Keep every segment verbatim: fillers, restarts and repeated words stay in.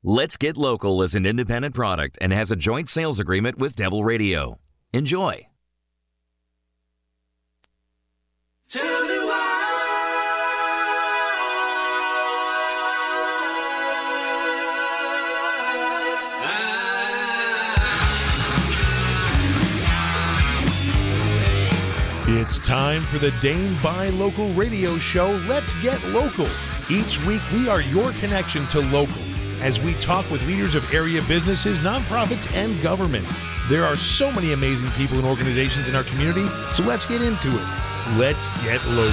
Let's Get Local is an independent product and has a joint sales agreement with Devil Radio. Enjoy. Tell me why. It's time for the Dane Buy Local radio show, Let's Get Local. Each week, we are your connection to local as we talk with leaders of area businesses, nonprofits, and government. There are so many amazing people and organizations in our community, so let's get into it. Let's get local.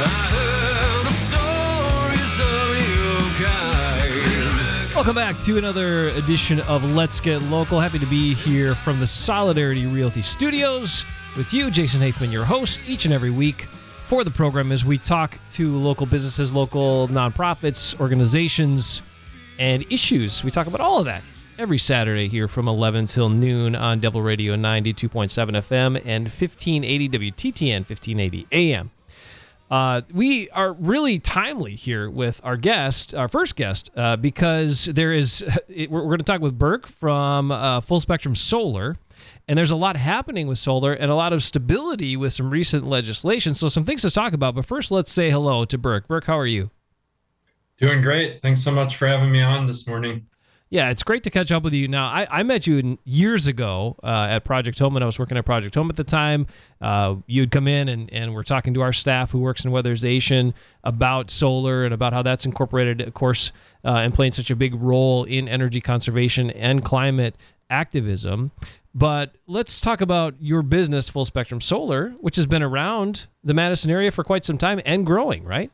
Welcome back to another edition of Let's Get Local. Happy to be here from the Solidarity Realty Studios with you, Jason Haithman, your host, each and every week for the program as we talk to local businesses, local nonprofits, organizations, and issues. We talk about all of that every Saturday here from eleven till noon on Devil Radio ninety-two point seven F M and fifteen eighty W T T N, fifteen eighty A M. Uh, we are really timely here with our guest, our first guest, uh, because there is, it, we're, we're going to talk with Burke from uh, Full Spectrum Solar, and there's a lot happening with solar and a lot of stability with some recent legislation. So some things to talk about, but first let's say hello to Burke. Burke, how are you? Doing great. Thanks so much for having me on this morning. Yeah, it's great to catch up with you. Now, I, I met you in, years ago uh, at Project Home, and I was working at Project Home at the time. Uh, you'd come in, and, and we're talking to our staff who works in weatherization about solar and about how that's incorporated, of course, uh, and playing such a big role in energy conservation and climate activism. But let's talk about your business, Full Spectrum Solar, which has been around the Madison area for quite some time and growing, right?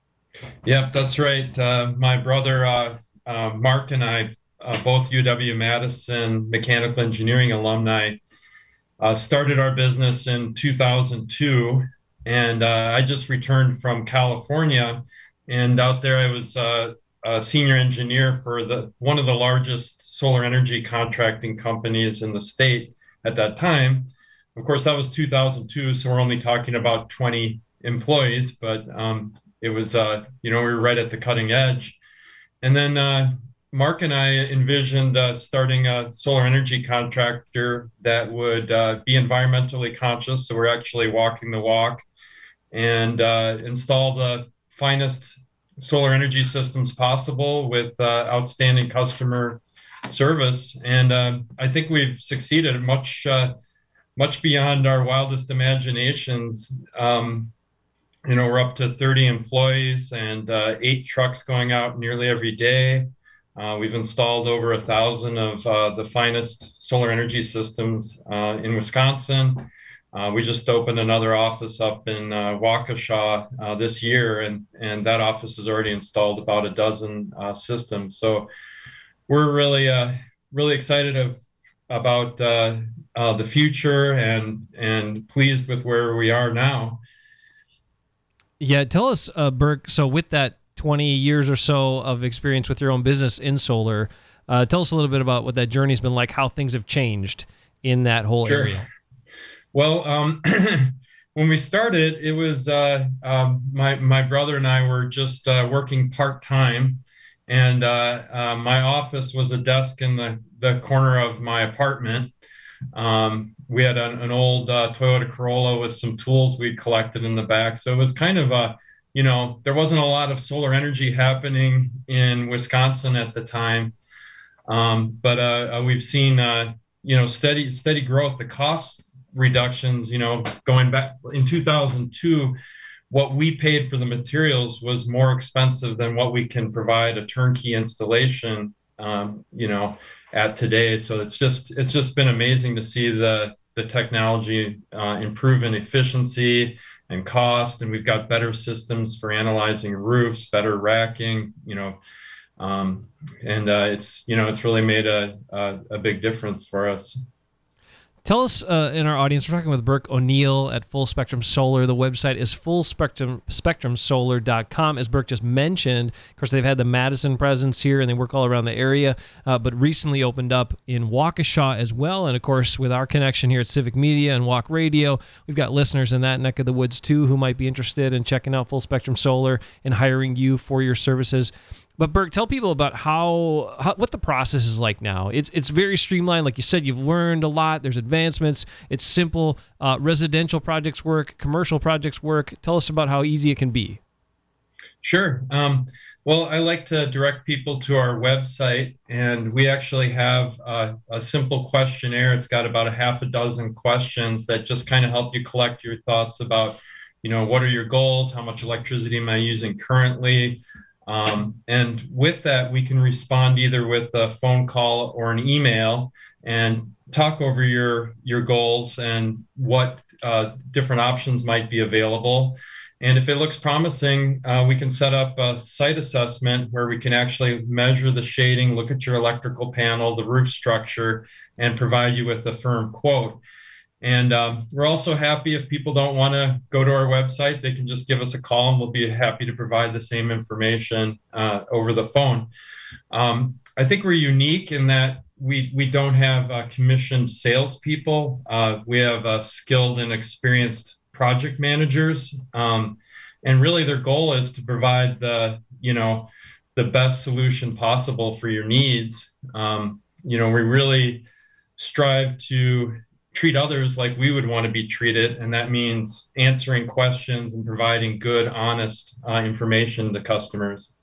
Yep, that's right. Uh, my brother, uh, uh, Mark, and I, uh, both U W-Madison mechanical engineering alumni, uh, started our business in two thousand two. And uh, I just returned from California. And out there, I was uh, a senior engineer for the one of the largest solar energy contracting companies in the state at that time. Of course, that was two thousand two, so we're only talking about twenty employees, but um, it was, uh, you know, we were right at the cutting edge. And then uh, Mark and I envisioned uh, starting a solar energy contractor that would uh, be environmentally conscious. So we're actually walking the walk and uh, install the finest solar energy systems possible with uh, outstanding customer service. And uh, I think we've succeeded much, uh, much beyond our wildest imaginations. Um, You know, we're up to thirty employees and uh, eight trucks going out nearly every day. Uh, we've installed over a thousand of uh, the finest solar energy systems uh, in Wisconsin. Uh, we just opened another office up in uh, Waukesha uh, this year, and, and that office has already installed about a dozen uh, systems. So we're really, uh, really excited of, about uh, uh, the future and and pleased with where we are now. Yeah, tell us, uh, Burke, so with that twenty years or so of experience with your own business in solar, uh, tell us a little bit about what that journey's been like, how things have changed in that whole Sure. area. Well, um, when we started, it was uh, um, my, my brother and I were just uh, working part-time, and uh, uh, my office was a desk in the, the corner of my apartment. Um, we had an, an old uh, Toyota Corolla with some tools we'd collected in the back. So it was kind of a, you know, there wasn't a lot of solar energy happening in Wisconsin at the time. Um, but uh, uh, we've seen, uh, you know, steady, steady growth, the cost reductions, you know, going back in two thousand two, what we paid for the materials was more expensive than what we can provide a turnkey installation, um, you know, at today. So it's just it's just been amazing to see the the technology uh, improve in efficiency and cost, and we've got better systems for analyzing roofs, better racking, you know, um, and uh, it's you know it's really made a, a a big difference for us. Tell us uh, in our audience, we're talking with Burke O'Neill at Full Spectrum Solar. The website is full spectrum spectrum solar dot com. As Burke just mentioned, of course, they've had the Madison presence here, and they work all around the area, uh, but recently opened up in Waukesha as well. And, of course, with our connection here at Civic Media and Walk Radio, we've got listeners in that neck of the woods, too, who might be interested in checking out Full Spectrum Solar and hiring you for your services. But Burke, tell people about how, how what the process is like now. It's it's very streamlined. Like you said, you've learned a lot. There's advancements. It's simple. Uh, residential projects work. Commercial projects work. Tell us about how easy it can be. Sure. Um, well, I like to direct people to our website, and we actually have uh, a simple questionnaire. It's got about a half a dozen questions that just kind of help you collect your thoughts about, you know, what are your goals? How much electricity am I using currently? Um, and with that, we can respond either with a phone call or an email and talk over your, your goals and what uh, different options might be available. And if it looks promising, uh, we can set up a site assessment where we can actually measure the shading, look at your electrical panel, the roof structure, and provide you with a firm quote. And um, we're also happy if people don't want to go to our website, they can just give us a call and we'll be happy to provide the same information uh, over the phone. Um, I think we're unique in that we, we don't have uh, commissioned salespeople. Uh, we have uh, skilled and experienced project managers. Um, and really their goal is to provide the, you know, the best solution possible for your needs. Um, you know, we really strive to treat others like we would want to be treated. And that means answering questions and providing good, honest uh, information to customers.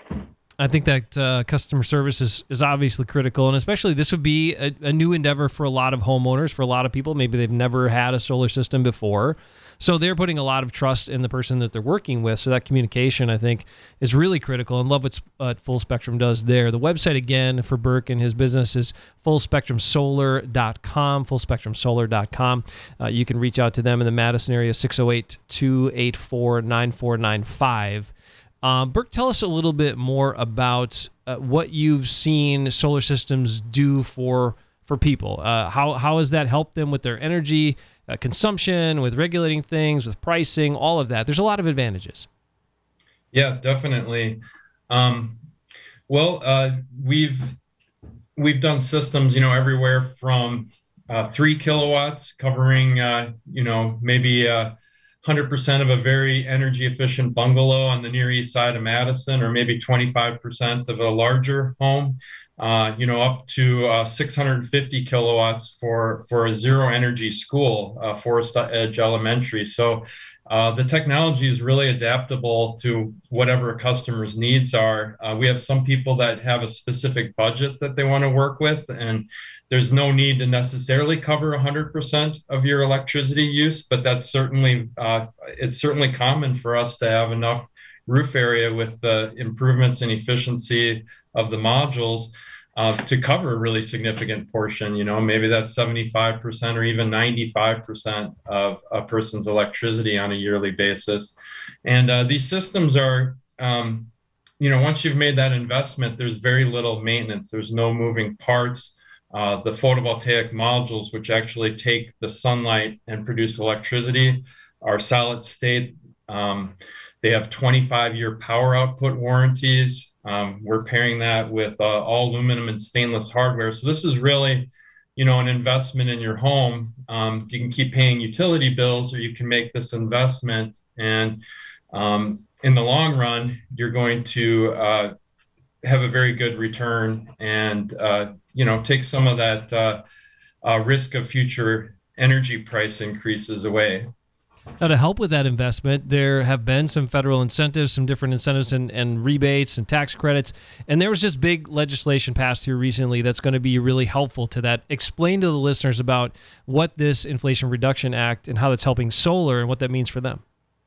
I think that uh, customer service is, is obviously critical, and especially this would be a, a new endeavor for a lot of homeowners, for a lot of people. Maybe they've never had a solar system before. So they're putting a lot of trust in the person that they're working with. So that communication, I think, is really critical, and love what uh, Full Spectrum does there. The website, again, for Burke and his business is full spectrum solar dot com, full spectrum solar dot com. Uh, you can reach out to them in the Madison area, six oh eight, two eight four, nine four nine five. Um, Burke, tell us a little bit more about uh, what you've seen solar systems do for for people. Uh, how how has that helped them with their energy uh, consumption, with regulating things, with pricing, all of that? There's a lot of advantages. Yeah, definitely. Um, well, uh, we've we've done systems, you know, everywhere from uh, three kilowatts, covering, uh, you know, maybe uh, one hundred percent of a very energy efficient bungalow on the Near East Side of Madison, or maybe twenty-five percent of a larger home, uh, you know, up to uh, six hundred fifty kilowatts for, for a zero energy school, uh, Forest Edge Elementary. So uh, the technology is really adaptable to whatever a customer's needs are. Uh, we have some people that have a specific budget that they want to work with, and there's no need to necessarily cover one hundred percent of your electricity use, but that's certainly, uh, it's certainly common for us to have enough roof area with the improvements in efficiency of the modules uh, to cover a really significant portion. You know, maybe that's seventy-five percent or even ninety-five percent of a person's electricity on a yearly basis. And uh, these systems are, um, you know, once you've made that investment, there's very little maintenance. There's no moving parts. Uh, the photovoltaic modules, which actually take the sunlight and produce electricity, are solid state. Um, they have twenty-five year power output warranties. Um, we're pairing that with uh, all aluminum and stainless hardware. So this is really, you know, an investment in your home. Um, you can keep paying utility bills, or you can make this investment. And um, in the long run, you're going to uh, have a very good return and, uh, you know, take some of that uh, uh, risk of future energy price increases away. Now, to help with that investment, there have been some federal incentives, some different incentives and, and rebates and tax credits, and there was just big legislation passed here recently that's going to be really helpful to that. Explain to the listeners about what this Inflation Reduction Act and how that's helping solar and what that means for them.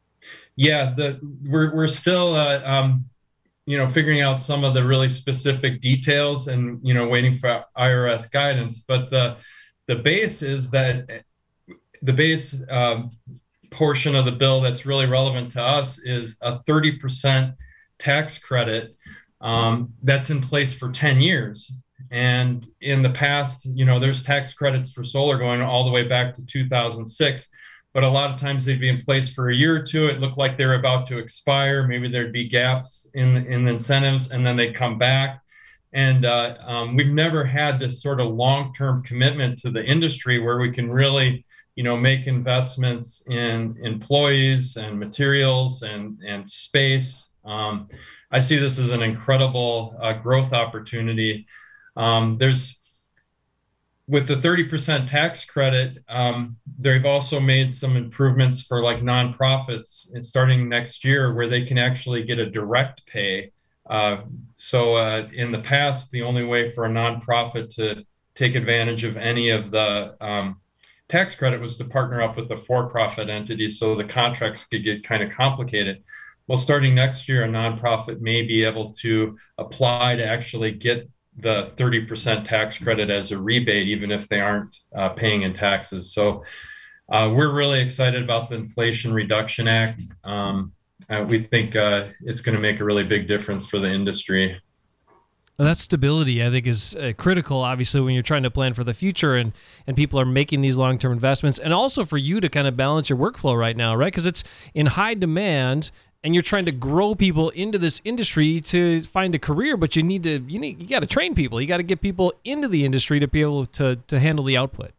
Yeah, the we're we're still uh, um, you know, figuring out some of the really specific details and, you know, waiting for I R S guidance. But the the base is that the base um, portion of the bill that's really relevant to us is a thirty percent tax credit um, that's in place for ten years. And in the past, you know, there's tax credits for solar going all the way back to two thousand six. But a lot of times they'd be in place for a year or two. It looked like they were about to expire. Maybe there'd be gaps in, in the incentives, and then they'd come back. And uh, um, we've never had this sort of long-term commitment to the industry where we can really, you know, make investments in employees and materials and, and space. Um, I see this as an incredible uh, growth opportunity. Um, there's with the thirty percent tax credit, um, they've also made some improvements for like nonprofits and starting next year where they can actually get a direct pay. Uh, so uh, in the past, the only way for a nonprofit to take advantage of any of the um, tax credit was to partner up with a for-profit entity, so the contracts could get kind of complicated. Well, starting next year, a nonprofit may be able to apply to actually get the thirty percent tax credit as a rebate, even if they aren't uh, paying in taxes. So uh, we're really excited about the Inflation Reduction Act. Um, uh, we think uh, it's going to make a really big difference for the industry. Well, that stability, I think, is uh, critical, obviously, when you're trying to plan for the future and, and people are making these long-term investments, and also for you to kind of balance your workflow right now, right? Because it's in high demand, and you're trying to grow people into this industry to find a career, but you need to you need you got to train people. You got to get people into the industry to be able to to handle the output.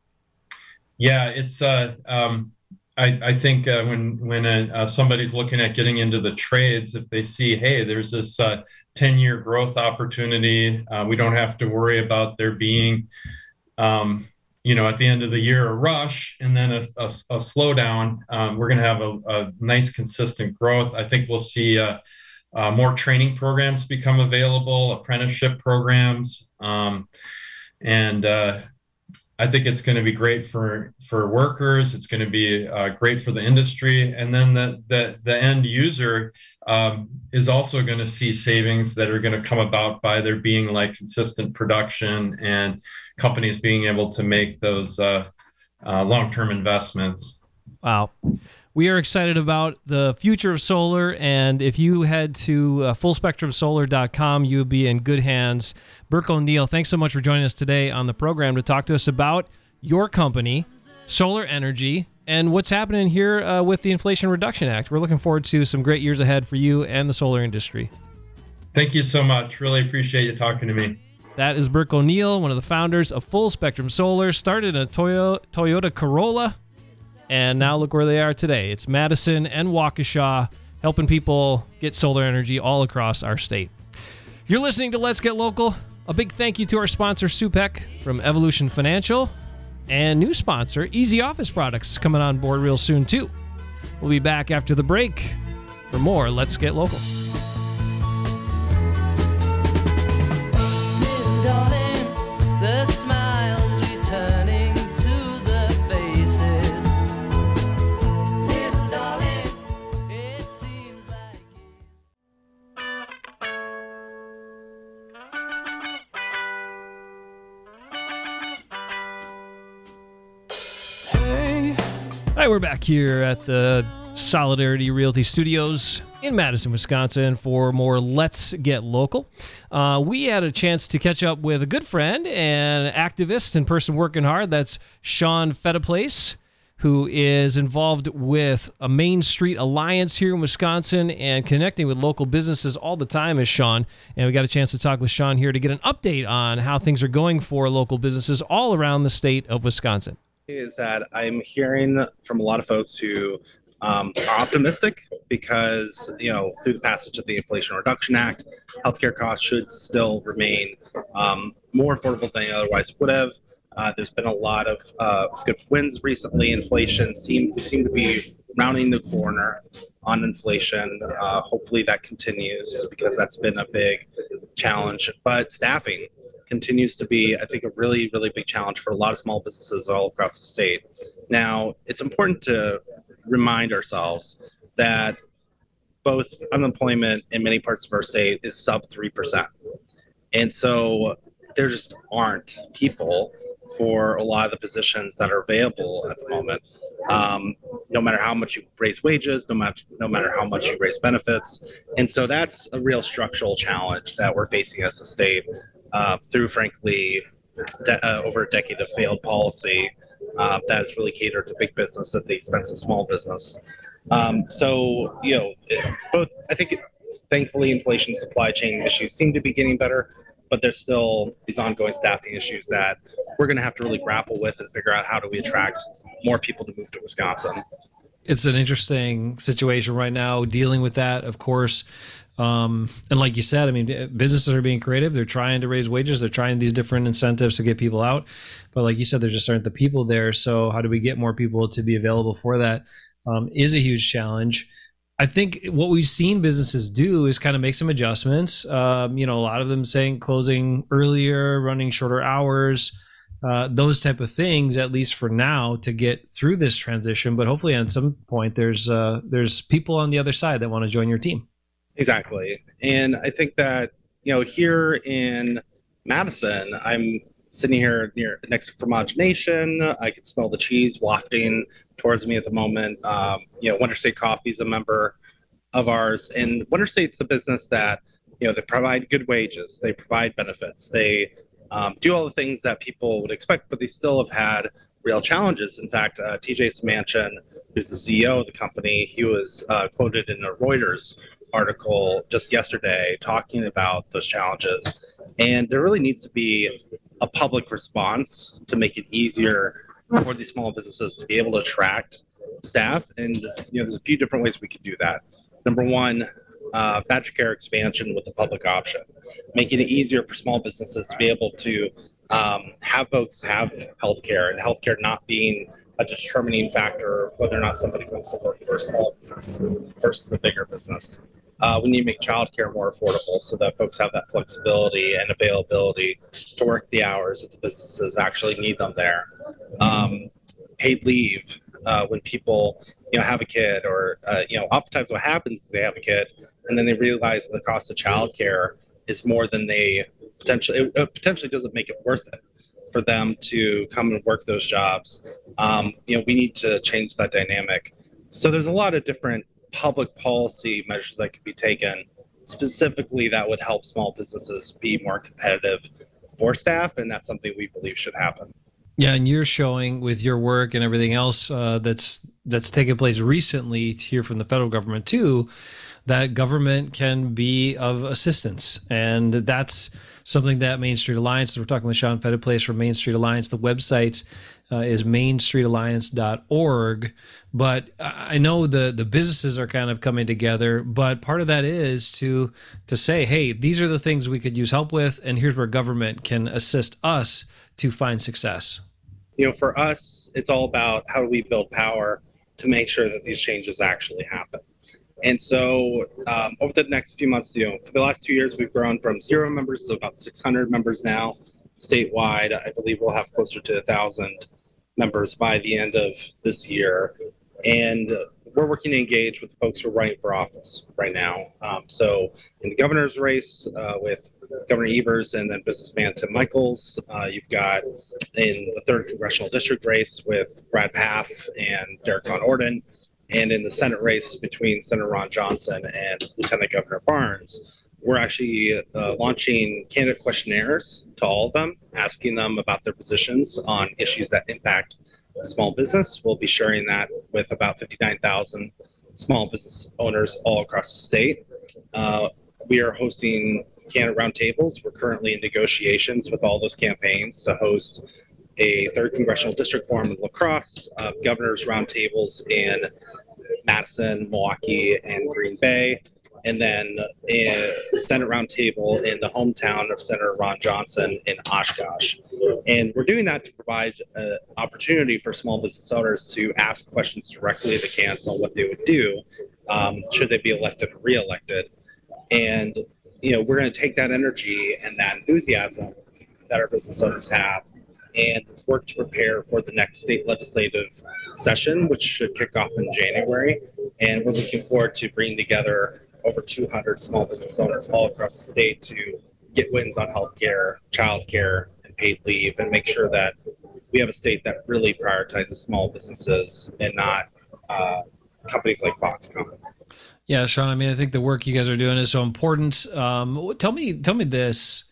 Yeah, it's uh, um, I I think uh, when when uh, somebody's looking at getting into the trades, if they see, hey, there's this uh, ten-year growth opportunity, uh, we don't have to worry about there being, um, you know, at the end of the year, a rush and then a, a, a slowdown. Um, we're going to have a, a nice, consistent growth. I think we'll see uh, uh, more training programs become available, apprenticeship programs, um, and uh, I think it's going to be great for for workers. It's going to be uh, great for the industry, and then the the, the end user um, is also going to see savings that are going to come about by there being like consistent production and companies being able to make those uh, uh, long-term investments. Wow. We are excited about the future of solar, and if you head to uh, full spectrum solar dot com, you'll be in good hands. Burke O'Neill, thanks so much for joining us today on the program to talk to us about your company, Solar Energy, and what's happening here uh, with the Inflation Reduction Act. We're looking forward to some great years ahead for you and the solar industry. Thank you so much. Really appreciate you talking to me. That is Burke O'Neill, one of the founders of Full Spectrum Solar, started in a Toyo- Toyota Corolla, and now look where they are today. It's Madison and Waukesha, helping people get solar energy all across our state. You're listening to Let's Get Local. A big thank you to our sponsor, Supec from Evolution Financial, and new sponsor, Easy Office Products, coming on board real soon, too. We'll be back after the break for more Let's Get Local. The smiles returning to the faces. Little darling, it seems like Hey. All right, we're back here at the Solidarity Realty Studios in Madison, Wisconsin for more Let's Get Local. Uh, we had a chance to catch up with a good friend and activist and person working hard. That's Sean Fettiplace, who is involved with a Main Street Alliance here in Wisconsin and connecting with local businesses all the time is Sean. And we got a chance to talk with Sean here to get an update on how things are going for local businesses all around the state of Wisconsin. Is that I'm hearing from a lot of folks who Um, are optimistic because, you know, through the passage of the Inflation Reduction Act, healthcare costs should still remain um, more affordable than they otherwise would have. Uh, there's been a lot of uh, good wins recently. Inflation seem we seem to be rounding the corner on inflation. Uh, hopefully that continues because that's been a big challenge. But staffing continues to be, I think, a really, really big challenge for a lot of small businesses all across the state. Now, it's important to remind ourselves that both unemployment in many parts of our state is sub three percent. And so there just aren't people for a lot of the positions that are available at the moment. Um, no matter how much you raise wages, no matter, no matter how much you raise benefits. And so that's a real structural challenge that we're facing as a state uh, through, frankly, de- uh, over a decade of failed policy uh, that has really catered to big business at the expense of small business. Um, so, you know, both, I think, thankfully, inflation, supply chain issues seem to be getting better, but there's still these ongoing staffing issues that we're going to have to really grapple with and figure out how do we attract more people to move to Wisconsin. It's an interesting situation right now dealing with that, of course. Um, and like you said, I mean, businesses are being creative. They're trying to raise wages. They're trying these different incentives to get people out. But like you said, there just aren't the people there. So how do we get more people to be available for that um, is a huge challenge. I think what we've seen businesses do is kind of make some adjustments. Um, you know, a lot of them saying closing earlier, running shorter hours, uh, those type of things, at least for now, to get through this transition. But hopefully at some point there's uh, there's people on the other side that want to join your team. Exactly. And I think that, you know, here in Madison, I'm sitting here near next to Fromage Nation. I can smell the cheese wafting towards me at the moment. Um, you know, Winter State Coffee is a member of ours. And Winter State's a business that, you know, they provide good wages. They provide benefits. They um, do all the things that people would expect, but they still have had real challenges. In fact, uh, T J Samanchian, who's the C E O of the company, he was uh, quoted in a Reuters article just yesterday talking about those challenges. And there really needs to be a public response to make it easier for these small businesses to be able to attract staff. And, you know, there's a few different ways we could do that. Number one, uh, Badger Care expansion with the public option, making it easier for small businesses to be able to um, have folks have healthcare, and healthcare not being a determining factor of whether or not somebody wants to work for a small business versus a bigger business. Uh, we need to make childcare more affordable so that folks have that flexibility and availability to work the hours that the businesses actually need them there. Um, paid leave uh, when people, you know, have a kid, or uh, you know, oftentimes what happens is they have a kid and then they realize the cost of childcare is more than they potentially. It, it potentially doesn't make it worth it for them to come and work those jobs. Um, you know, we need to change that dynamic. So there's a lot of different public policy measures that could be taken specifically that would help small businesses be more competitive for staff, and that's something we believe should happen. Yeah, and you're showing with your work and everything else uh, that's that's taken place recently here from the federal government too, that government can be of assistance, and that's something that Main Street Alliance. We're talking with Sean Fettiplace from Main Street Alliance. The website uh, is main street alliance dot org. But I know the the businesses are kind of coming together, but part of that is to to say, hey, these are the things we could use help with, and here's where government can assist us to find success. You know, for us, it's all about how do we build power to make sure that these changes actually happen. And so um, over the next few months, you know, for the last two years, we've grown from zero members to about six hundred members now statewide. I believe we'll have closer to one thousand members by the end of this year. And we're working to engage with folks who are running for office right now. Um, so in the governor's race uh, with Governor Evers and then businessman Tim Michels, uh, you've got in the third congressional district race with Brad Pfaff and Derek Von Orden, and in the Senate race between Senator Ron Johnson and Lieutenant Governor Barnes. We're actually uh, launching candidate questionnaires to all of them, asking them about their positions on issues that impact small business. We'll be sharing that with about fifty-nine thousand small business owners all across the state. Uh, we are hosting candidate roundtables. We're currently in negotiations with all those campaigns to host a third congressional district forum in La Crosse, uh, governors roundtables in Madison, Milwaukee, and Green Bay, and then a Senate roundtable in the hometown of Senator Ron Johnson in Oshkosh. And we're doing that to provide an opportunity for small business owners to ask questions directly to the candidates on what they would do um, should they be elected or reelected. And, you know, we're going to take that energy and that enthusiasm that our business owners have and work to prepare for the next state legislative session, which should kick off in January. And we're looking forward to bringing together over two hundred small business owners all across the state to get wins on healthcare, childcare, and paid leave, and make sure that we have a state that really prioritizes small businesses and not uh, companies like Foxconn. Yeah, Sean, I mean, I think the work you guys are doing is so important. Um, tell me, tell me this.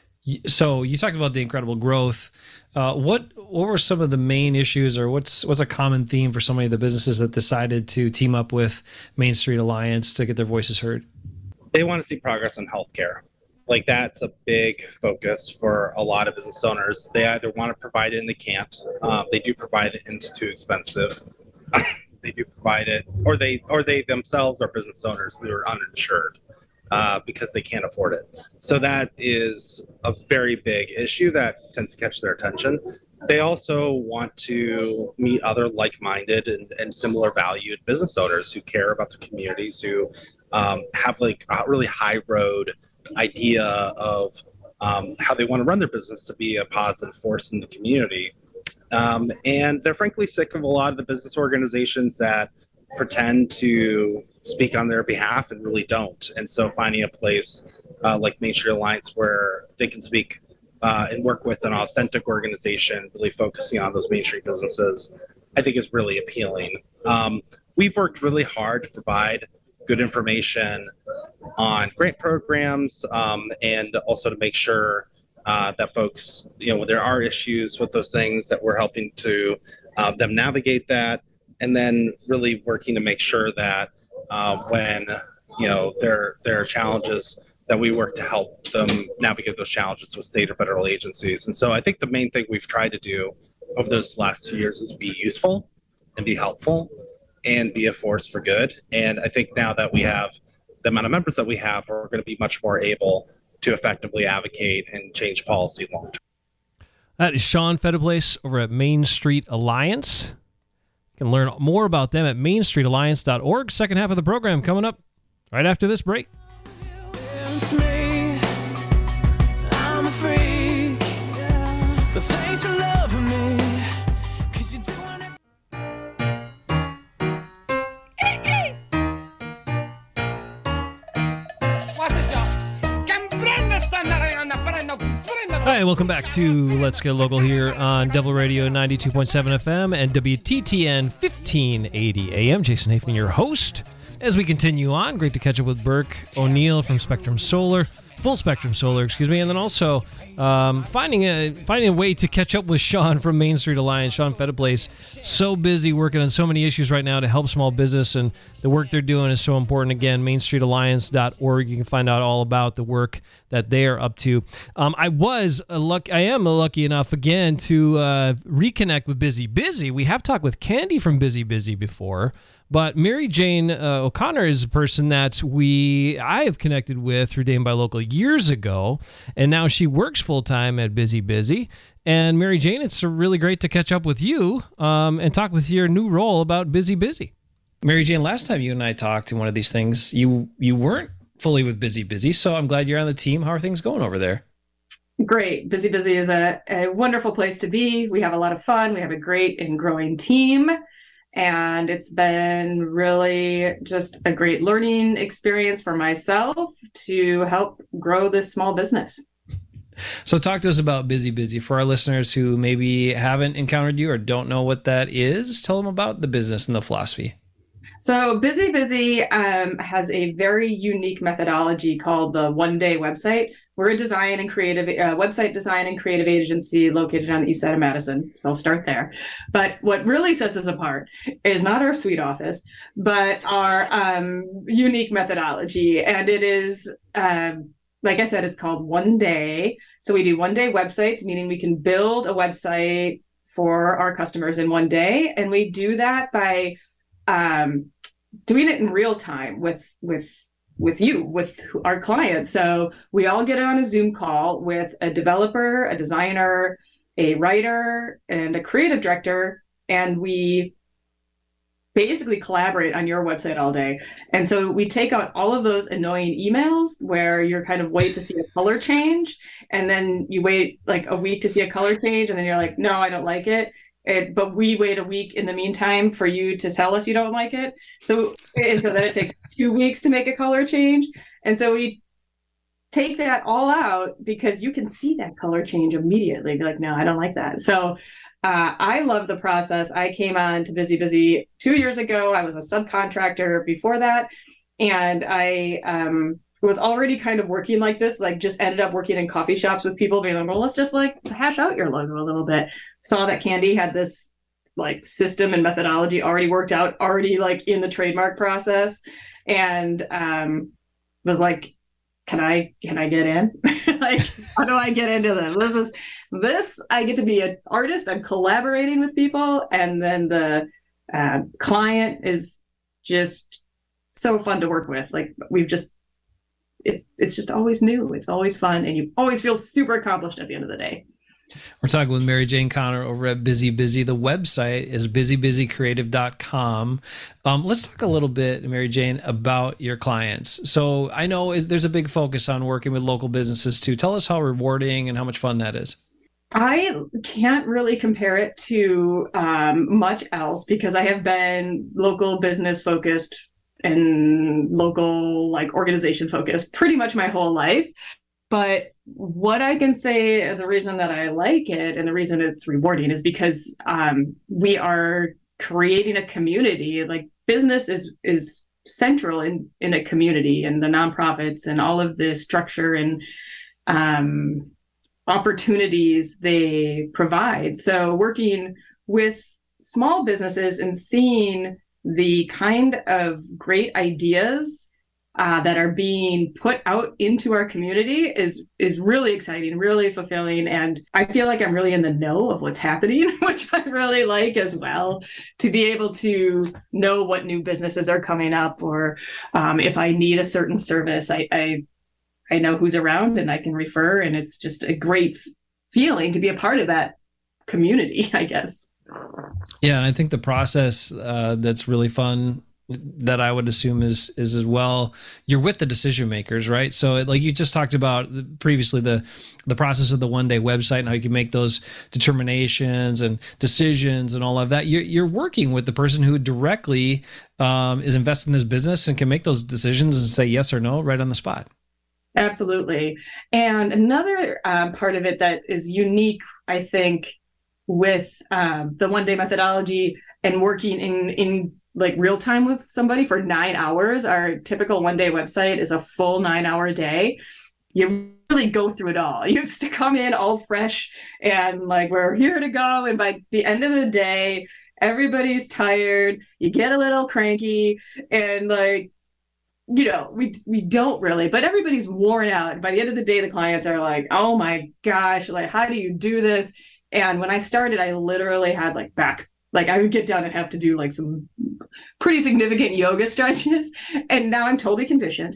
So you talked about the incredible growth. Uh, what what were some of the main issues, or what's what's a common theme for so many of the businesses that decided to team up with Main Street Alliance to get their voices heard? They want to see progress in healthcare. Like, that's a big focus for a lot of business owners. They either want to provide it and they can't. Um, they do provide it and it's too expensive. They do provide it, or they or they themselves are business owners who are uninsured. uh, because they can't afford it. So that is a very big issue that tends to catch their attention. They also want to meet other like-minded and, and similar valued business owners who care about their communities, who um, have like a really high road idea of um, how they want to run their business to be a positive force in the community. Um, and they're frankly sick of a lot of the business organizations that pretend to speak on their behalf and really don't. And so finding a place uh, like Main Street Alliance where they can speak uh, and work with an authentic organization, really focusing on those Main Street businesses, I think is really appealing. Um, we've worked really hard to provide good information on grant programs um, and also to make sure uh, that folks, you know, when there are issues with those things, that we're helping to uh, them navigate that, and then really working to make sure that uh, when, you know, there, there are challenges, that we work to help them navigate those challenges with state or federal agencies. And so I think the main thing we've tried to do over those last two years is be useful and be helpful and be a force for good. And I think now that we have the amount of members that we have, we're going to be much more able to effectively advocate and change policy long term. That is Sean Fediplace over at Main Street Alliance. You can learn more about them at main street alliance dot org. Second half of the program coming up right after this break. It's me, I'm a freak, but thanks for loving me, 'cause you're doing it. Hi, welcome back to Let's Get Local here on Devil Radio ninety-two point seven F M and W T T N fifteen eighty A M. Jason Haifman, your host. As we continue on, great to catch up with Burke O'Neill from Spectrum Solar, Full Spectrum Solar, excuse me, and then also um, finding a finding a way to catch up with Sean from Main Street Alliance. Sean Fediplace, so busy working on so many issues right now to help small business, and the work they're doing is so important. Again, main street alliance dot org. You can find out all about the work that they are up to. Um, I was a luck. I am lucky enough again to uh, reconnect with Busy Busy. We have talked with Candy from Busy Busy before. But Mary Jane uh, O'Connor is a person that we I have connected with through Dane by Local years ago, and now she works full-time at Busy Busy. And Mary Jane, it's really great to catch up with you um, and talk with your new role about Busy Busy. Mary Jane, last time you and I talked in one of these things, you you weren't fully with Busy Busy, so I'm glad you're on the team. How are things going over there? Great. Busy Busy is a, a wonderful place to be. We have a lot of fun. We have a great and growing team. And it's been really just a great learning experience for myself to help grow this small business. So talk to us about Busy Busy. For our listeners who maybe haven't encountered you or don't know what that is, tell them about the business and the philosophy. So Busy Busy um, has a very unique methodology called the One Day website. We're a design and creative uh, website design and creative agency located on the east side of Madison. So I'll start there. But what really sets us apart is not our suite office, but our um, unique methodology. And it is, um, like I said, it's called One Day. So we do one day websites, meaning we can build a website for our customers in one day. And we do that by um, doing it in real time with, with, with you, with our clients. So we all get on a Zoom call with a developer, a designer, a writer, and a creative director, and we basically collaborate on your website all day. And so we take out all of those annoying emails where you're kind of wait to see a color change, and then you wait like a week to see a color change, and then you're like, no, I don't like it. It, but we wait a week in the meantime for you to tell us you don't like it. So, and so then it takes two weeks to make a color change. And so we take that all out because you can see that color change immediately. Be like, no, I don't like that. So uh, I love the process. I came on to Busy Busy two years ago. I was a subcontractor before that. And I um, was already kind of working like this, like just ended up working in coffee shops with people being like, well, let's just like hash out your logo a little bit. Saw that Candy had this like system and methodology already worked out, already like in the trademark process, and um, was like, can I, can I get in? Like, how do I get into this? This is, this, I get to be an artist. I'm collaborating with people. And then the uh, client is just so fun to work with. Like we've just it, it's just always new. It's always fun. And you always feel super accomplished at the end of the day. We're talking with Mary Jane Connor over at Busy Busy. The website is busy busy creative dot com. Um, let's talk a little bit, Mary Jane, about your clients. So I know is, there's a big focus on working with local businesses too. Tell us how rewarding and how much fun that is. I can't really compare it to um, much else because I have been local business focused and local like organization focused pretty much my whole life. But what I can say, the reason that I like it and the reason it's rewarding is because um, we are creating a community. Like business is is central in, in a community, and the nonprofits and all of the structure and um, opportunities they provide. So working with small businesses and seeing the kind of great ideas Uh, that are being put out into our community is is really exciting, really fulfilling. And I feel like I'm really in the know of what's happening, which I really like as well, to be able to know what new businesses are coming up, or um, if I need a certain service, I, I I know who's around and I can refer. And it's just a great feeling to be a part of that community, I guess. Yeah, and I think the process uh, that's really fun that I would assume is is as well, you're with the decision makers, right? So like you just talked about previously, the the process of the one day website and how you can make those determinations and decisions and all of that. You're, you're working with the person who directly um, is invested in this business and can make those decisions and say yes or no right on the spot. Absolutely. And another um, part of it that is unique, I think, with um, the one day methodology and working in in like real time with somebody for nine hours. Our typical one day website is a full nine hour day. You really go through it all. You used to come in all fresh and like, we're here to go. And by the end of the day, everybody's tired. You get a little cranky and like, you know, we we don't really, but everybody's worn out. And by the end of the day, the clients are like, oh my gosh, like, how do you do this? And when I started, I literally had like back Like I would get down and have to do like some pretty significant yoga stretches. And now I'm totally conditioned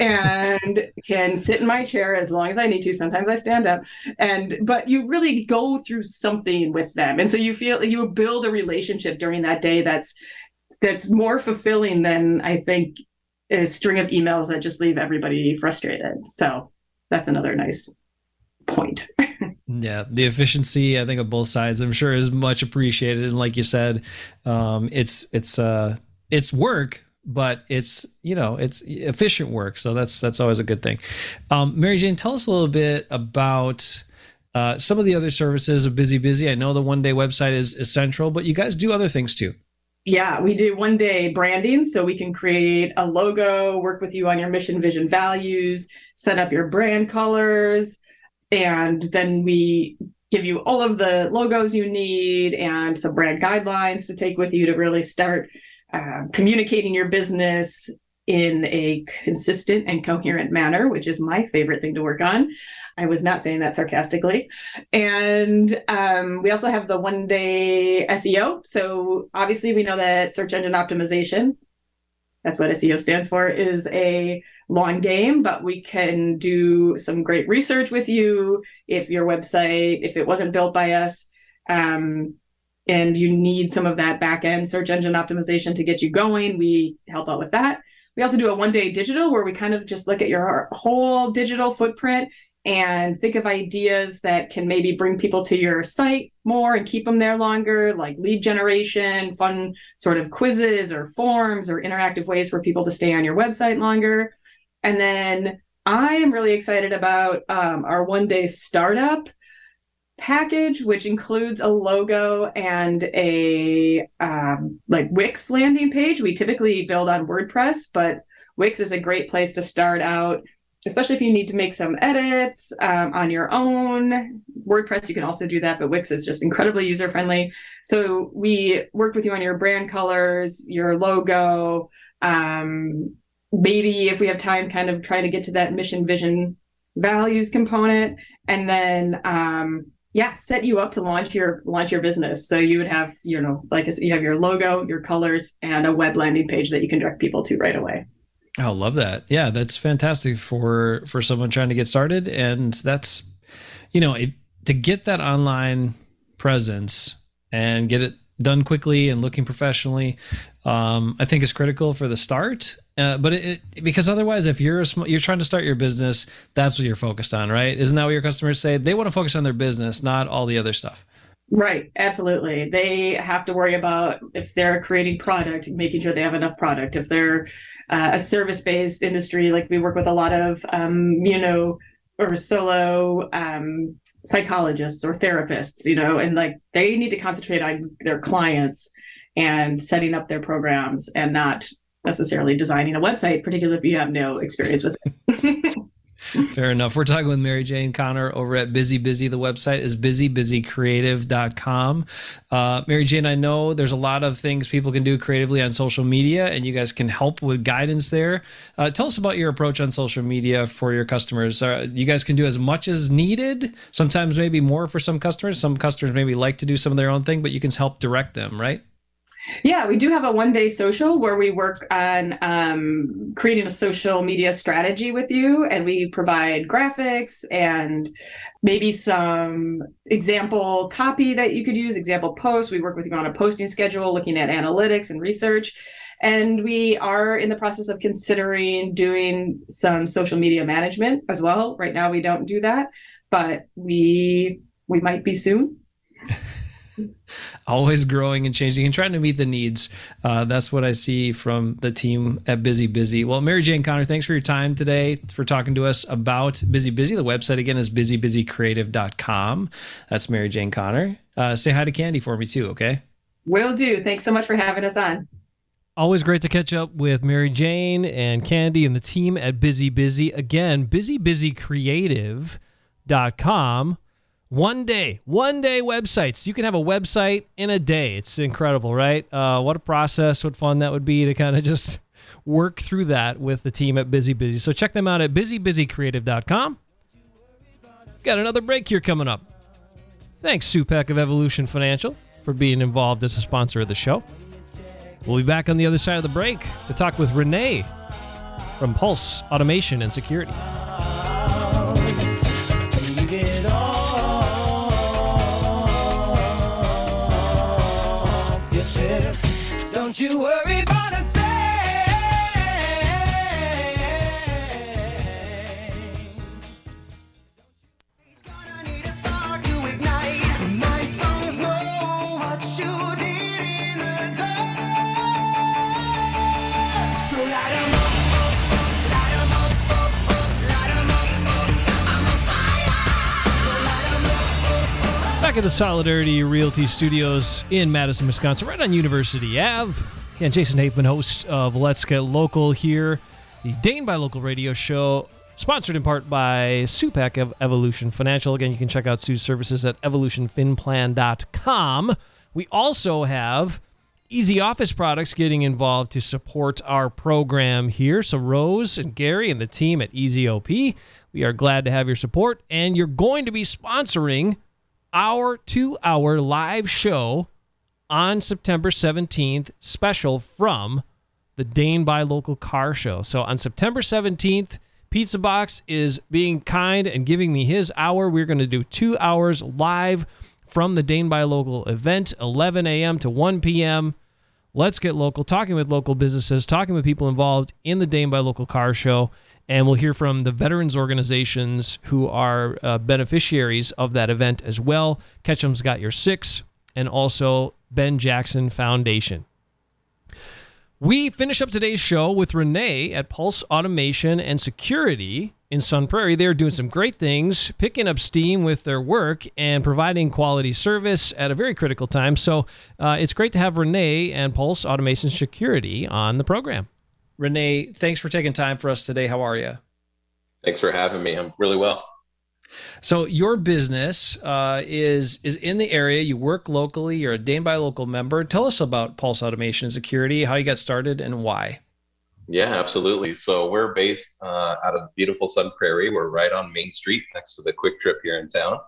and can sit in my chair as long as I need to. Sometimes I stand up and, but you really go through something with them. And so you feel you build a relationship during that day that's, that's more fulfilling than I think a string of emails that just leave everybody frustrated. So that's another nice point. Yeah, the efficiency, I think, of both sides, I'm sure, is much appreciated. And like you said, um, it's it's uh, it's work, but it's you know it's efficient work. So that's that's always a good thing. Um, Mary Jane, tell us a little bit about uh, some of the other services of Busy Busy. I know the one day website is is central, but you guys do other things too. Yeah, we do one day branding, so we can create a logo, work with you on your mission, vision, values, set up your brand colors. And then we give you all of the logos you need and some brand guidelines to take with you to really start uh, communicating your business in a consistent and coherent manner, which is my favorite thing to work on. I was not saying that sarcastically. And um, we also have the one day S E O. So obviously we know that search engine optimization, that's what S E O stands for, is a long game, but we can do some great research with you if your website, if it wasn't built by us, um, and you need some of that back end search engine optimization to get you going, we help out with that. We also do a one day digital where we kind of just look at your whole digital footprint and think of ideas that can maybe bring people to your site more and keep them there longer, like lead generation, fun sort of quizzes or forms or interactive ways for people to stay on your website longer. And then I am really excited about um, our one day startup package, which includes a logo and a um, like Wix landing page. We typically build on WordPress, but Wix is a great place to start out, especially if you need to make some edits um, on your own. WordPress, you can also do that, but Wix is just incredibly user-friendly. So we work with you on your brand colors, your logo, um, maybe if we have time, kind of try to get to that mission, vision, values component, and then um, yeah, set you up to launch your launch your business. So you would have, you know, like I said, you have your logo, your colors, and a web landing page that you can direct people to right away. I love that. Yeah, that's fantastic for for someone trying to get started, and that's, you know, it, to get that online presence and get it done quickly and looking professionally, um, I think is critical for the start. Uh, but it, it, because otherwise, if you're a sm- you're trying to start your business, that's what you're focused on, right? Isn't that what your customers say? They want to focus on their business, not all the other stuff. Right. Absolutely. They have to worry about if they're creating product, making sure they have enough product. If they're uh, a service-based industry, like we work with a lot of, um, you know, or solo um, psychologists or therapists, you know, and like they need to concentrate on their clients and setting up their programs and not necessarily designing a website, particularly if you have no experience with it. Fair enough. We're talking with Mary Jane Connor over at Busy Busy. The website is busy busy creative dot com. Uh, Mary Jane, I know there's a lot of things people can do creatively on social media, and you guys can help with guidance there. Uh, tell us about your approach on social media for your customers. Uh, you guys can do as much as needed, sometimes maybe more for some customers. Some customers maybe like to do some of their own thing, but you can help direct them, right? Yeah, we do have a one-day social where we work on um, creating a social media strategy with you, and we provide graphics and maybe some example copy that you could use, example posts. We work with you on a posting schedule, looking at analytics and research. And we are in the process of considering doing some social media management as well. Right now, we don't do that, but we we might be soon. Always growing and changing and trying to meet the needs. Uh, that's what I see from the team at Busy Busy. Well, Mary Jane Connor, thanks for your time today, for talking to us about Busy Busy. The website again is busy busy creative dot com. That's Mary Jane Connor. Uh, say hi to Candy for me too, okay? Will do. Thanks so much for having us on. Always great to catch up with Mary Jane and Candy and the team at Busy Busy. Again, busy busy creative dot com. One day, one day websites. You can have a website in a day. It's incredible, right? Uh, what a process, what fun that would be to kind of just work through that with the team at Busy Busy. So check them out at busy busy creative dot com. Got another break here coming up. Thanks, Supak of Evolution Financial, for being involved as a sponsor of the show. We'll be back on the other side of the break to talk with Renee from Pulse Automation and Security. Don't you worry about a thing. It's gonna need a spark to ignite. My songs know what you did in the dark. So light 'em up, light 'em up, light 'em up. I'm on fire. So light 'em up. Back at the Solidarity Realty Studios in Madison, Wisconsin, right on University Avenue. Again, Jason Haifman, host of Let's Get Local here, the Dane by Local radio show, sponsored in part by Supak of Evolution Financial. Again, you can check out Sue's services at evolution fin plan dot com. We also have Easy Office Products getting involved to support our program here. So Rose and Gary and the team at Easy O P, we are glad to have your support, and you're going to be sponsoring our two-hour live show on September seventeenth, special from the Dane by Local Car Show. So on September seventeenth, Pizza Box is being kind and giving me his hour. We're going to do two hours live from the Dane by Local event, eleven a.m. to one p.m. Let's Get Local, talking with local businesses, talking with people involved in the Dane by Local Car Show, and we'll hear from the veterans organizations who are uh, beneficiaries of that event as well. Ketchum's Got Your Six, and also Ben Jackson Foundation. We finish up today's show with Renee at Pulse Automation and Security in Sun Prairie. They're doing some great things, picking up steam with their work and providing quality service at a very critical time. So uh, it's great to have Renee and Pulse Automation Security on the program. Renee, thanks for taking time for us today. How are you? Thanks for having me. I'm really well. So your business uh, is is in the area. You work locally. You're a Dane by Local member. Tell us about Pulse Automation and Security, how you got started and why. Yeah, absolutely. So we're based uh, out of beautiful Sun Prairie. We're right on Main Street next to the Quick Trip here in town.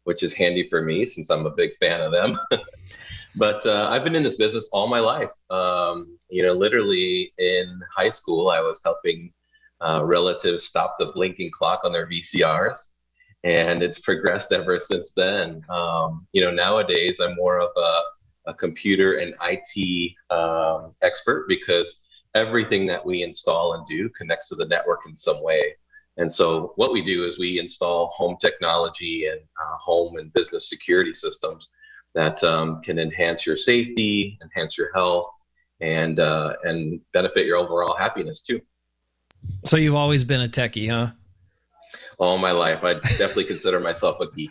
which is handy for me since I'm a big fan of them. But uh, I've been in this business all my life. Um, you know, literally in high school, I was helping uh, relatives stop the blinking clock on their V C Rs. And it's progressed ever since then. Um, you know, nowadays I'm more of a, a computer and I T um, expert because everything that we install and do connects to the network in some way. And so what we do is we install home technology and uh, home and business security systems that um, can enhance your safety, enhance your health, and uh, and benefit your overall happiness too. So you've always been a techie, huh? All my life. I definitely consider myself a geek.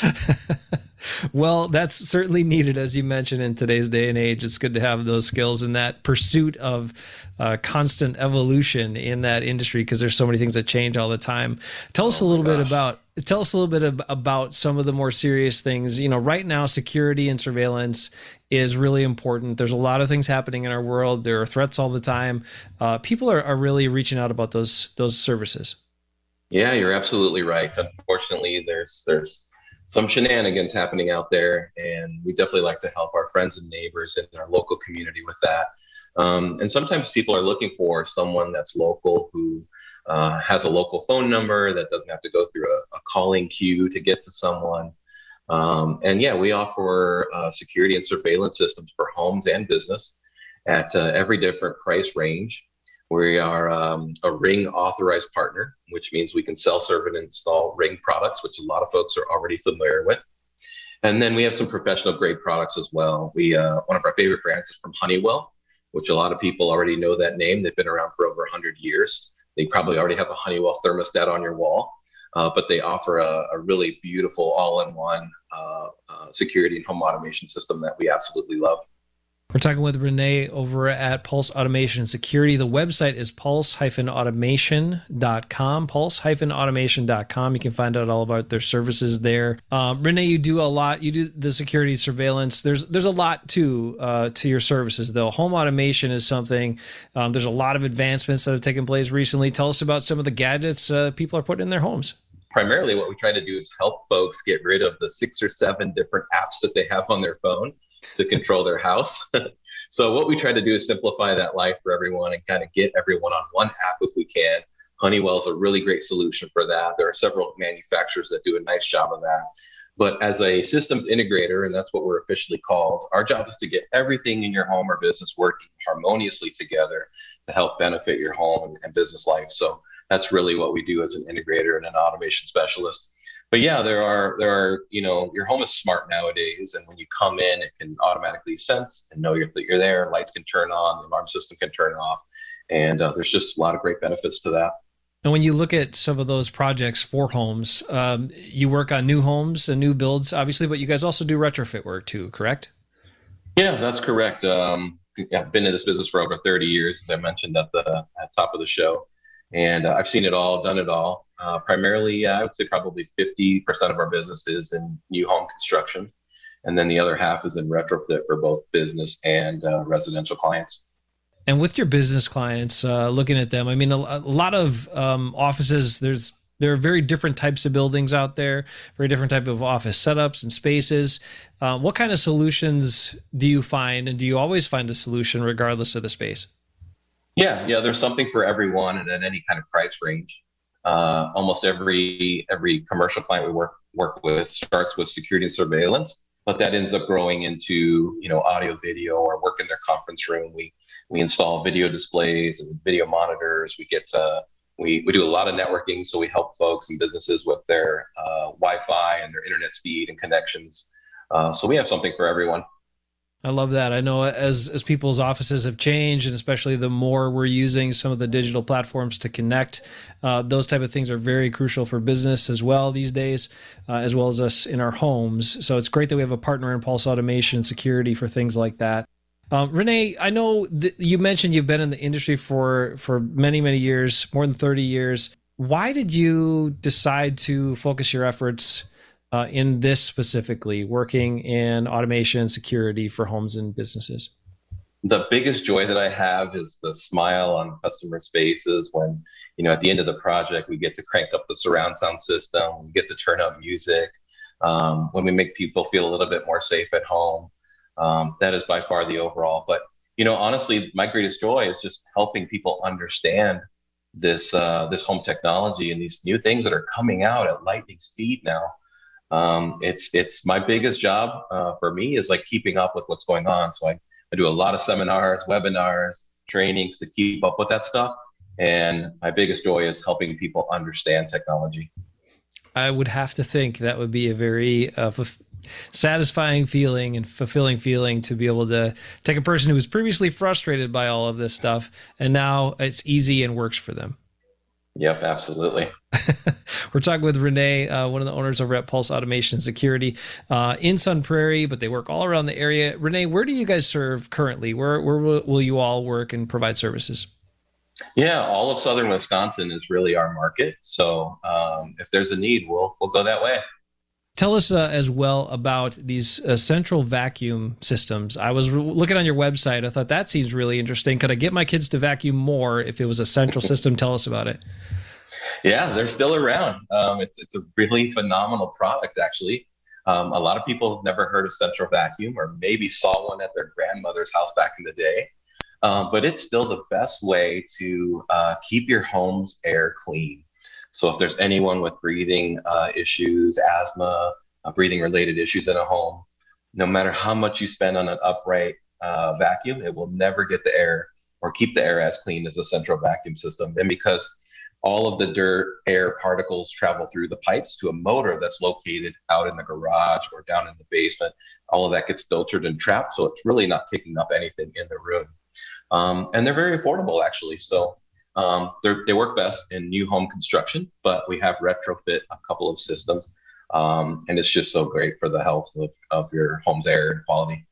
Well, that's certainly needed, as you mentioned, in today's day and age. It's good to have those skills and that pursuit of uh, constant evolution in that industry, because there's so many things that change all the time. Tell us Oh a little my bit gosh. about tell us a little bit ab- about some of the more serious things. You know, right now, security and surveillance is really important. There's a lot of things happening in our world. There are threats all the time. Uh, people are, are really reaching out about those those services. Yeah, you're absolutely right. Unfortunately, there's there's some shenanigans happening out there, and we definitely like to help our friends and neighbors in our local community with that. Um, and sometimes people are looking for someone that's local who uh, has a local phone number that doesn't have to go through a, a calling queue to get to someone. Um, and yeah, we offer uh, security and surveillance systems for homes and business at uh, every different price range. We are um, a Ring authorized partner, which means we can sell, serve, and install Ring products, which a lot of folks are already familiar with. And then we have some professional grade products as well. We uh, one of our favorite brands is from Honeywell, which a lot of people already know that name. They've been around for over one hundred years. They probably already have a Honeywell thermostat on your wall, uh, but they offer a, a really beautiful all-in-one uh, uh, security and home automation system that we absolutely love. We're talking with Renee over at Pulse Automation Security. The website is pulse dash automation dot com, pulse dash automation dot com. You can find out all about their services there. Um, Renee, you do a lot. You do the security surveillance. There's there's a lot to uh, to your services, though. Home automation is something. Um, there's a lot of advancements that have taken place recently. Tell us about some of the gadgets uh, people are putting in their homes. Primarily what we try to do is help folks get rid of the six or seven different apps that they have on their phone to control their house. So what we try to do is simplify that life for everyone and kind of get everyone on one app if we can. Honeywell is a really great solution for that. There are several manufacturers that do a nice job of that. But as a systems integrator, and that's what we're officially called, our job is to get everything in your home or business working harmoniously together to help benefit your home and business life. So that's really what we do as an integrator and an automation specialist. But yeah, there are, there are, you know, your home is smart nowadays. And when you come in, it can automatically sense and know you're, that you're there. Lights can turn on, the alarm system can turn off. And uh, there's just a lot of great benefits to that. And when you look at some of those projects for homes, um, you work on new homes and new builds, obviously, but you guys also do retrofit work too, correct? Yeah, that's correct. Um, I've been in this business for over thirty years, as I mentioned at the at the top of the show. And uh, I've seen it all, done it all. Uh, primarily, uh, I would say probably fifty percent of our business is in new home construction. And then the other half is in retrofit for both business and uh, residential clients. And with your business clients, uh, looking at them, I mean, a, a lot of um, offices, there's there are very different types of buildings out there, very different type of office setups and spaces. Uh, what kind of solutions do you find? And do you always find a solution regardless of the space? Yeah, yeah, there's something for everyone and at any kind of price range. Uh, almost every every commercial client we work work with starts with security and surveillance, but that ends up growing into, you know, audio, video, or work in their conference room. We we install video displays and video monitors. We get uh, we we do a lot of networking, so we help folks and businesses with their uh, Wi-Fi and their internet speed and connections. Uh, so we have something for everyone. I love that. I know as as people's offices have changed, and especially the more we're using some of the digital platforms to connect, uh, those type of things are very crucial for business as well these days, uh, as well as us in our homes. So it's great that we have a partner in Pulse Automation and Security for things like that. Um, Renee, I know that you mentioned you've been in the industry for for many, many years, more than thirty years. Why did you decide to focus your efforts Uh, in this specifically, working in automation and security for homes and businesses? The biggest joy that I have is the smile on customers' faces when, you know, at the end of the project, we get to crank up the surround sound system, we get to turn up music. um, when we make people feel a little bit more safe at home, um, that is by far the overall. But, you know, honestly, my greatest joy is just helping people understand this uh, this home technology and these new things that are coming out at lightning speed now. Um, it's it's my biggest job uh, for me is like keeping up with what's going on. So I, I do a lot of seminars, webinars, trainings to keep up with that stuff. And my biggest joy is helping people understand technology. I would have to think that would be a very uh, f- satisfying feeling and fulfilling feeling to be able to take a person who was previously frustrated by all of this stuff and now it's easy and works for them. Yep, absolutely. We're talking with Renee, uh, one of the owners over at Pulse Automation Security uh, in Sun Prairie, but they work all around the area. Renee, where do you guys serve currently? Where, where will you all work and provide services? Yeah, all of Southern Wisconsin is really our market. So um, if there's a need, we'll we'll go that way. Tell us uh, as well about these uh, central vacuum systems. I was re- looking on your website. I thought that seems really interesting. Could I get my kids to vacuum more if it was a central system? Tell us about it. Yeah, they're still around. Um, it's it's a really phenomenal product, actually. Um, a lot of people have never heard of central vacuum or maybe saw one at their grandmother's house back in the day. Um, but it's still the best way to uh, keep your home's air clean. So if there's anyone with breathing uh, issues, asthma, uh, breathing related issues in a home, no matter how much you spend on an upright uh, vacuum, it will never get the air or keep the air as clean as a central vacuum system. And because all of the dirt, air particles travel through the pipes to a motor that's located out in the garage or down in the basement, all of that gets filtered and trapped. So it's really not picking up anything in the room. Um, and they're very affordable, actually. So um, they work best in new home construction, but we have retrofit a couple of systems. Um, and it's just so great for the health of, of your home's air quality.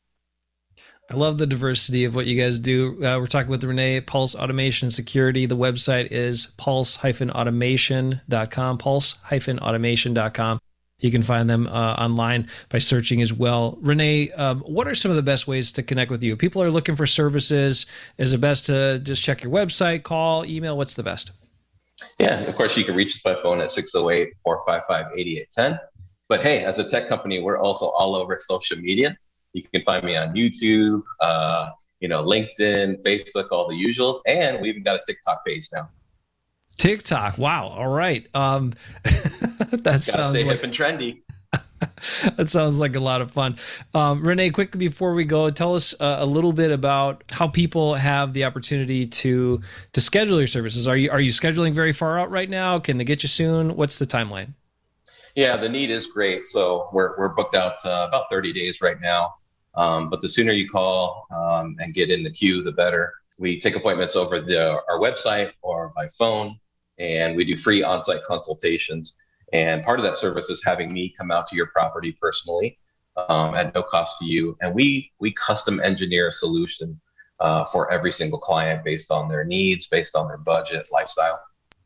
I love the diversity of what you guys do. Uh, we're talking with Renee, Pulse Automation Security. The website is pulse dash automation dot com, pulse dash automation dot com. You can find them uh, online by searching as well. Renee, um, what are some of the best ways to connect with you? People are looking for services. Is it best to just check your website, call, email? What's the best? Yeah, of course, you can reach us by phone at six oh eight, four five five, eight eight one zero. But hey, as a tech company, we're also all over social media. You can find me on YouTube, uh, you know, LinkedIn, Facebook, all the usuals. And we even got a TikTok page now. TikTok. Wow. All right. Um, that Gotta sounds stay like hip and trendy. that sounds like a lot of fun. Um, Renee, quickly before we go, tell us uh, a little bit about how people have the opportunity to to schedule your services. Are you are you scheduling very far out right now? Can they get you soon? What's the timeline? Yeah, the need is great. So we're we're booked out uh, about thirty days right now. Um, but the sooner you call um, and get in the queue, the better. We take appointments over the, our website or by phone. And we do free on-site consultations. And part of that service is having me come out to your property personally um, at no cost to you. And we we custom engineer a solution uh, for every single client based on their needs, based on their budget, lifestyle.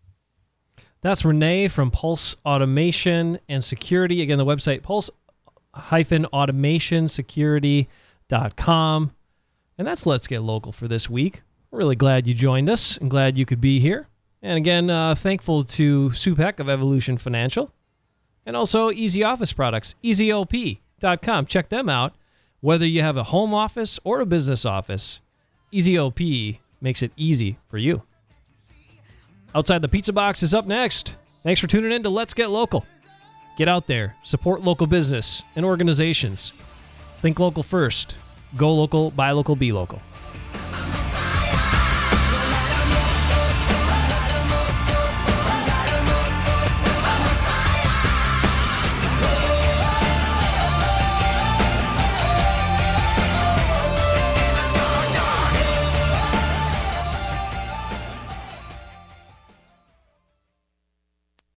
That's Renee from Pulse Automation and Security. Again, the website, pulse dash automation security dot com. And that's Let's Get Local for this week. We're really glad you joined us and glad you could be here. And again, uh, thankful to Sue Peck of Evolution Financial and also Easy Office Products, easy o p dot com. Check them out. Whether you have a home office or a business office, Easy O P makes it easy for you. Outside the Pizza Box is up next. Thanks for tuning in to Let's Get Local. Get out there, support local business and organizations. Think local first. Go local, buy local, be local.